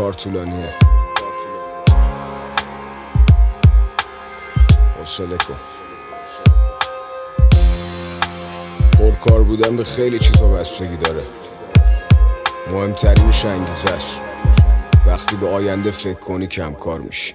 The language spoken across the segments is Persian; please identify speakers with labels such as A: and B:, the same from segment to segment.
A: کار طولانیه، حوصله کن. پرکار بودن به خیلی چیزا بستگی داره، مهمترینش انگیزه است. وقتی به آینده فکر کنی کم کار میشی.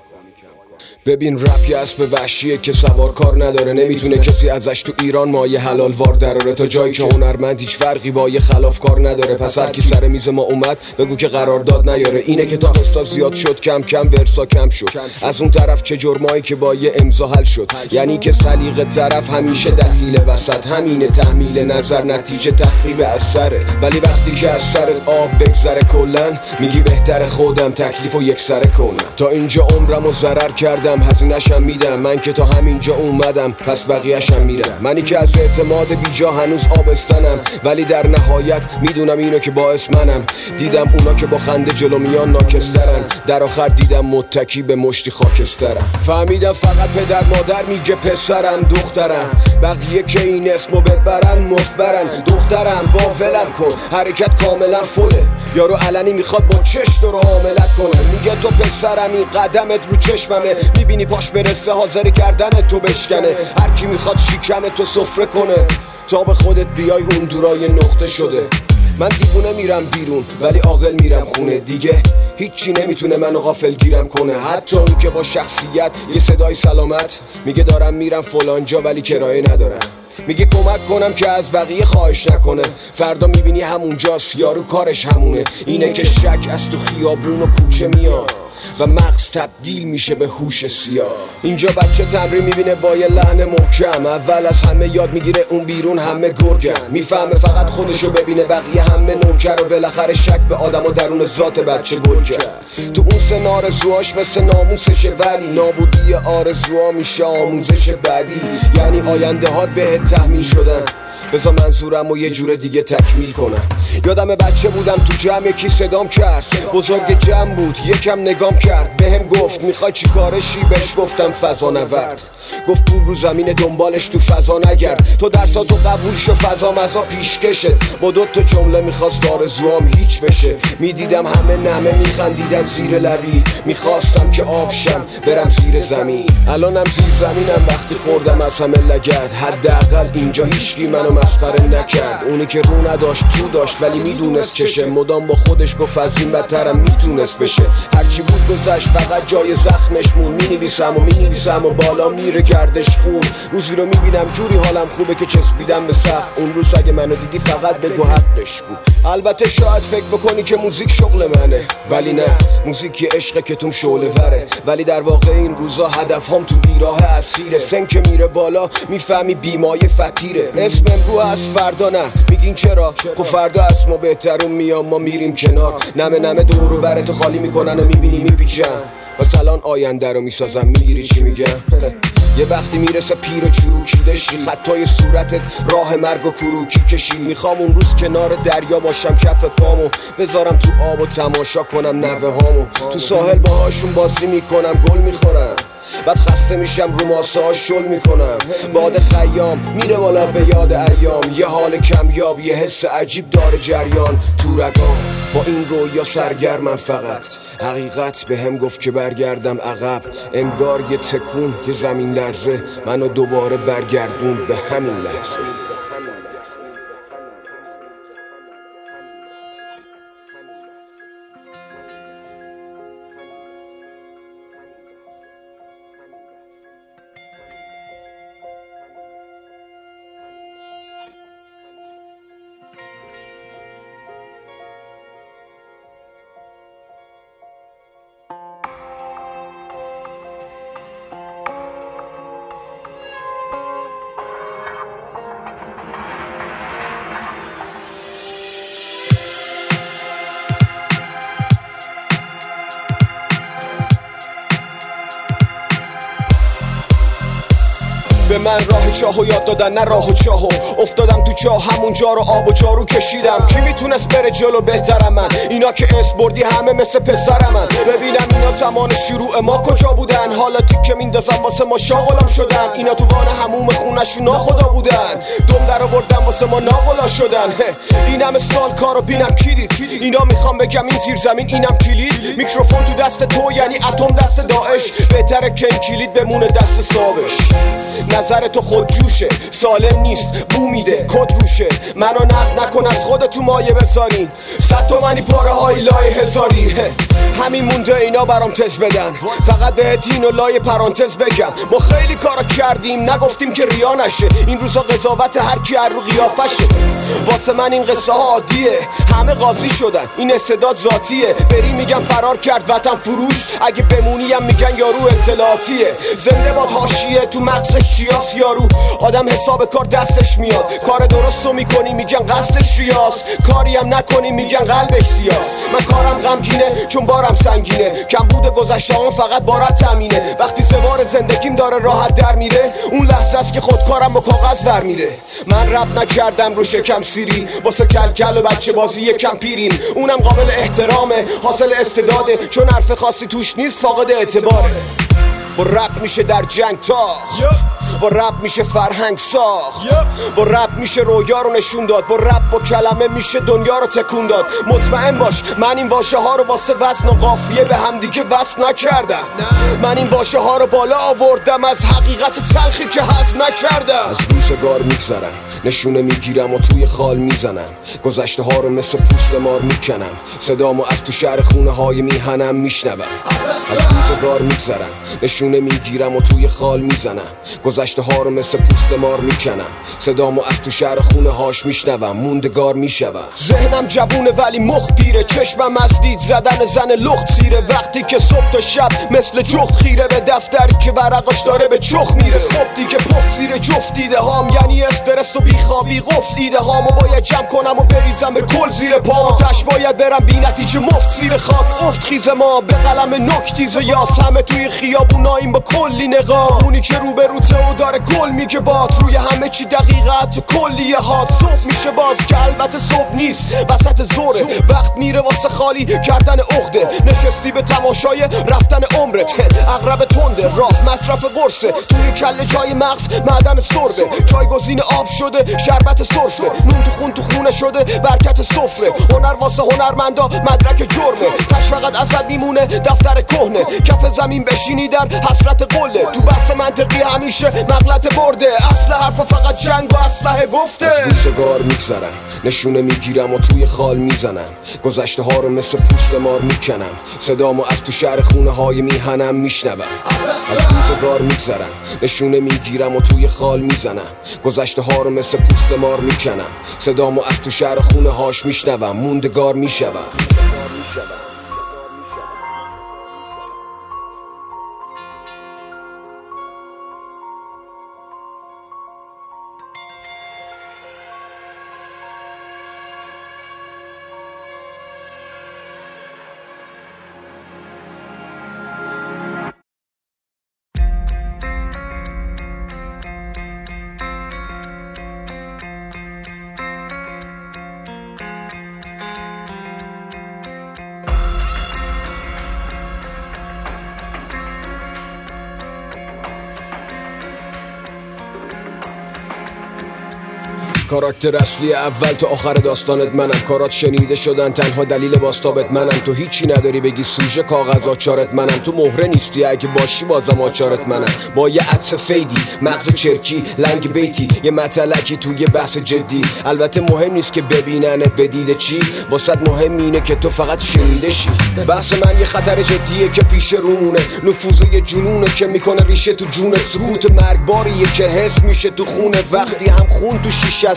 A: ببین رپ یه اسب وحشیه که سوار کار نداره، نمیتونه کسی ازش تو ایران مایه حلال وار دراره. تا جایی که هنرمند هیچ فرقی با یه خلاف کار نداره. پس هر کی سر میز ما اومد بگو که قرارداد نیاره. اینه که تا قسطا زیاد شد کم کم ورسا کم شد. از اون طرف چه جرمایی که با یه امضا حل شد. یعنی که سلیقه طرف همیشه دخیل وسط. همینه تحمیل نظر نتیجه تخریب اثره. ولی وقتی که از سر آب بگذره کلن میگی بهتر خودم تکلیفو یک سره کنم. تا اینجا عمرمو ضرر کردم، هزینه‌شم میدم. من که تا همینجا اومدم پس بقیه‌شم میرم. منی که از اعتماد بیجا هنوز آبستنم، ولی در نهایت میدونم اینو که باعث منم. دیدم اونا که با خنده جلو میان ناکسترن، در آخر دیدم متکی به مشتی خاکسترم. فهمیدم فقط پدر مادر میگه پسرم دخترم، بقیه که این اسمو ببرن مفبرن. دخترم با ولم کن، حرکت کاملا فله. یارو علنی میخواد با چش تو رو حاملت کنه. میگه تو پسرم، این قدمت رو چشممه. میبینی پاش برسه حاضر کردن تو بشکنه. هر کی میخواد شیکم تو سفره کنه تا به خودت بیای اون دورای نقطه شده. من دیوونه میرم بیرون ولی عاقل میرم خونه. دیگه هیچی نمیتونه منو غافل گیرم کنه. حتی اون که با شخصیت یه صدای سلامت میگه دارم میرم فلان جا ولی کرایه ندارم. میگه کمک کنم که از بقیه خواهش نکنه. فردا میبینی همونجاست، یارو کارش همونه. اینه که شک از تو خیابون و کوچه میاد و مغز تبدیل میشه به هوش سیاه. اینجا بچه تمرین میبینه با یه لحن محکم. اول از همه یاد میگیره اون بیرون همه گرگن. میفهمه فقط خودشو ببینه بقیه همه نوکر. و بالاخره شک به آدم و درون ذات بچه گل کرد. تو اون سن آرزوهاش مثل ناموسشه، ولی نابودی آرزوها میشه آموزش بعدی. یعنی آینده هات بهت تحمیل شدن. بذار منظورم و یه جور دیگه تکمیل کنم. یادم بچه بودم تو جمع یکی صدام کرد. بزرگ جمع بود یکم نگام کرد. بهم گفت میخوای چی کارشی؟ بهش گفتم فضا نورد. گفت پول رو زمین دنبالش تو فضا نگرد. تو درساتو قبول شو فضا مزا پیشکشه. با دوتا جمله میخواست آرزوام هیچ بشه. میدیدم همه نمه میخندیدن زیر لبی. میخواستم که آب شم برم زیر زمین. الانم زیر زمینم وقتی خوردم از همه لگد. حداقل اینجا هیچکی منو مسخره نکرد. اونی که رو نداشت تو داشت ولی میدونست چشه. مدام با خودش گفت از این بدترم میتونست بشه. هرچی بود گذشت فقط جای زخمش مون. مینویسم و بالا میره گردش خون. روزی رو میبینم جوری حالم خوبه که چسبیدم به سقف. اون روز اگه منو دیدی فقط بگو حقش بود. البته شاید فکر بکنی که موزیک شغل منه، ولی نه، موزیک یه عشقه که توم شعله وره. ولی در واقع این روزا هدفهام تو بیراه اسیره. سن که میره بالا میفهمی بیمایه فتیره. اسم امرو از فردا نه، میگین چرا؟ خب فردا از ما بهترون میام، ما میریم کنار. نمه دورو براتو خالی میکنن و میبینی میپیچن. پس الان آینده رو میسازم، میگیری چی میگم؟ یه وقتی میرسه پیر و چروکیده شی. خطای صورتت راه مرگ و کروکی کشی. میخوام اون روز کنار دریا باشم کف پامو بذارم تو آب و تماشا کنم نوه هامو. تو ساحل باهاشون بازی میکنم گل میخورم. بعد خسته میشم رو ماسه ها شل میکنم. باد خیام میره بالا به یاد ایام. یه حال کمیاب یه حس عجیب داره جریان تو رگام. با این رویا سرگرمم فقط. حقیقت به هم گفت که برگردم عقب. انگار یه تکون یه زمین لرزه منو دوباره برگردون به همین لحظه. به من راه چاهو یاد دادن نه راه و چاهو. افتادم تو چاه همونجا رو آب و جارو کشیدم. کی میتونست بره جلو بهترم من؟ اینا که اسم بردی همه مثل پسرم من. ببینم اینا زمان شروع ما کجا بودن؟ حالا تیکه میندازم واسه ما شاغلام شدن. اینا تو وان هموم خونشون ناخدا بودن. دم در آوردن واسه ما ناغلا شدن. این همه سال کارو بینم کی دید؟ اینا میخوام بگم این زیر زمین اینم کلید. میکروفون تو دست تو یعنی اتم دست داعش. بهتره که این کلید بمونه دست صابش. نظر تو خود جوشه سالم نیست بو میده کد روشه. منو نقد نکن از خودت تو مایه بذارین. 100 تومنی پاره های لای هزاری. همین مونده اینا برام تز بدن. فقط به دین و لای پرانتز بگم ما خیلی کارا کردیم نگفتیم که ریا نشه. این روزا قضاوت هر کی هر رو قیافشه. واسه من این قصه ها عادیه. همه قاضی شدن این استعداد ذاتیه. بری میگن فرار کرد وطن فروش. اگه بمونیم میگن یارو اطلاعاتیه. زنده باد حاشیه تو مغزش چیاس یارو. آدم حساب کار دستش میاد. کار درستو میکنی میگن قصدش ریاست. کاری هم نکنی میگن قلبش سیاست. من کارم غمگینه چون بارم سنگینه. کم بوده گذشته‌ام فقط بارم تامینه. وقتی سوار زندگیم داره راحت در میره اون لحظه است که خودکارم با کاغذ در میره. من رپ نکردم رو شکم سیری واسه کلکل و بچه بازی یکم پیریم. اونم قابل احترامه حاصل استعداده. چون حرف خاصی توش نیست فاقد اعتباره. با رپ میشه در جنگ تاخت. با رپ میشه فرهنگ ساخت. با رپ میشه رویا رو نشون داد. با رپ با کلمه میشه دنیا رو تکون داد. مطمئن باش من این واژه ها رو واسه وزن و قافیه به هم دیگه وصل نکردم. من این واژه ها رو بالا آوردم از حقیقت تلخی که هضم نکردم. از روزگار میگذرم نشونه میگیرم و توی خال میزنم. گذشته ها رو مثل پوست مار میکنم. صدامو از تو شهر خونه های میهنم میشنوم. از روزگار میگذرم نشونه میگیرم و توی خال میزنم. گذشته ها رو مثل پوست مار میکنم. صدامو از تو شهر خونه هاش میشنوم. موندگار میشوم. ذهنم جوونه ولی مخ پیره. چشمم از دید زدن زن لخت سیره. وقتی که صبح تا شب مثل جخت خیره به دفتری که ورقاش داره به چخ میره. خب دیگه پف زیر جفت دیده هام یعنی استرس و بیخوابی قفل دیده هامو باید جمع کنم و بریزم به کل زیر پام. تش باید برم بی نتیجه مفت زیر خاک. افت خیز ما به قلم نکتیز یاس. همه توی خیابوناییم با کلی نقاب. اونی که رو به روته و داره گل میگه باد. روی همه چی دقیقت تو کلیه هات. صبح میشه باز که البته صبح نیست وسط زوره. وقت میره واسه خالی کردن عقده. نشستی به تماشای رفتن عمرت. اغرب تنده راه مصرف قرصه. توی کله جای مغز معدن سربه. جایگزین آب شده شربت سرفه. نون تو خون تو خونه شده برکت سفره. هنر واسه هنرمندا مدرک جرمه. تش فقط ازت میمونه دفتر کهنه. کف زمین بشینی در حسرت قله. تو بحث منطقی همیشه مغلط برده. اصل حرف فقط جنگ و اسلحه گفته. از روزگار میگذرم نشونه میگیرم و توی خال میزنم. گذشته ها رو مثل پوست مار میکنم. صدامو از تو شهر خونه های میهنم میشنوم. از روزگار میگذرم نشونه میگیرم و توی خال میزنم. گذشته ها رو مثل پوست مار میکنم. صدامو از تو شهر خونه هاش میشنوم. موندگار میشوم. کاراکتر اصلی اول تا آخر داستانت منم. کارات شنیده شدن تنها دلیل باستابت منم. تو هیچی نداری بگی سوژه کاغذ آچارت منم. تو مهره نیستی اگه باشی بازم آچارت منم. با یه عطس فیدی مغز چرکی لنگ بیتی یه مطلقی توی بحث جدی. البته مهم نیست که ببیننت بدیده چی. واسط مهم اینه که تو فقط شنیده شی. بحث من یه خطر جدیه که پیش رونه. نفوذ یه جنونه که میکنه ریشه تو جونت. سکوت مرگباریه که حس میشه تو خونه. وقتی هم خون تو شیشه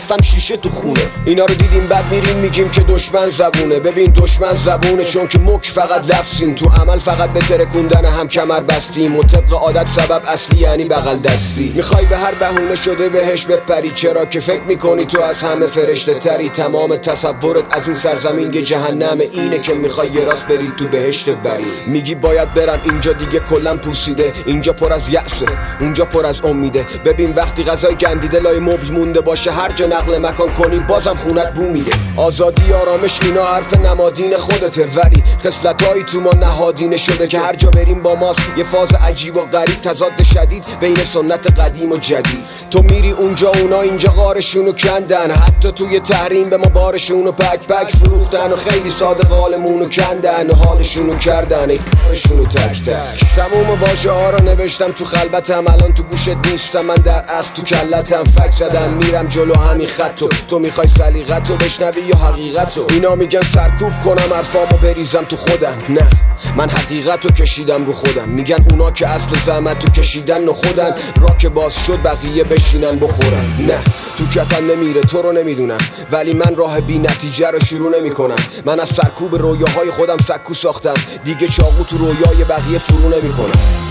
A: هستم شیشه تو خونه. اینا رو دیدیم بعد میریم میگیم که دشمن زبونه. ببین دشمن زبونه چون که مک فقط لفظیم، تو عمل فقط به ترکوندن هم کمر بستیم و طبق عادت سبب اصلی یعنی بغل دستی. میخوای به هر بهونه شده بهش بپری، چرا که فکر میکنی تو از همه فرشته تری. تمام تصورت از این سرزمین یه جهنم، اینه که میخوای یه راست بری تو بهشت بری. میگی باید برم اینجا دیگه کلم پوسیده، اینجا پر از یأسه اونجا پر از امیده. ببین وقتی غذای گندیده لای مبل مونده باشه، هر جا نقل مکان کنی بازم خونت بو میده. آزادی آرامش اینا حرف نمادین خودته، ولی خصلتایی تو ما نهادینه شده که هر جا بریم با ماست. یه فاز عجیب و غریب، تضاد شدید بین سنت قدیم و جدید. تو میری اونجا اونا اینجا غارشونو کندن، حتی توی تحریم به ما بارشونو پک فروختن و خیلی ساده قالمونو کندن و حالشونو کردن ایشونو تک تک. تموم واژه ها رو نوشتم تو خلبتم، الان تو گوشت نیستم، من در اصل تو کلتم. فک زدم میرم جلو همین خطو، تو میخوای سلیقتو بشنوی یا حقیقتو؟ اینا میگن سرکوب کنم حرفامو بریزم تو خودم، نه من حقیقتو کشیدم رو خودم. میگن اونا که اصل زحمتو کشیدن و خودن، را که باز شد بقیه بشینن بخورن. نه تو کتم نمیره تو رو نمیدونم، ولی من راه بی نتیجه رو شروع نمی کنم. من از سرکوب رویاهای خودم سکو ساختم، دیگه چاقو تو رویای بقیه فرو نمی کنم.